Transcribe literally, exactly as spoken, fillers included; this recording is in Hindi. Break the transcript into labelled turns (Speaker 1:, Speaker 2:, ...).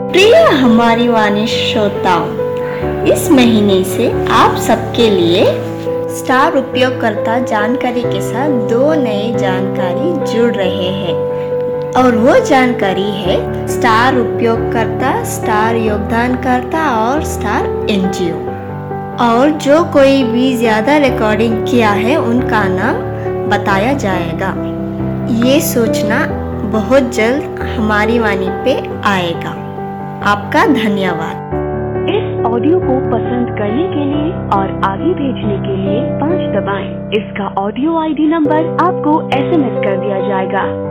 Speaker 1: प्रिय हमारी वाणी श्रोताओं, इस महीने से आप सबके लिए स्टार उपयोगकर्ता जानकारी के साथ दो नए जानकारी जुड़ रहे हैं और वो जानकारी है स्टार उपयोगकर्ता, स्टार योगदानकर्ता और स्टार एनजीओ। और जो कोई भी ज़्यादा रिकॉर्डिंग किया है उनका नाम बताया जाएगा। ये सूचना बहुत जल्द हमारी वाणी पे आएगा। आपका धन्यवाद।
Speaker 2: इस ऑडियो को पसंद करने के लिए और आगे भेजने के लिए पाँच दबाएं। इसका ऑडियो आईडी नंबर आपको एसएमएस कर दिया जाएगा।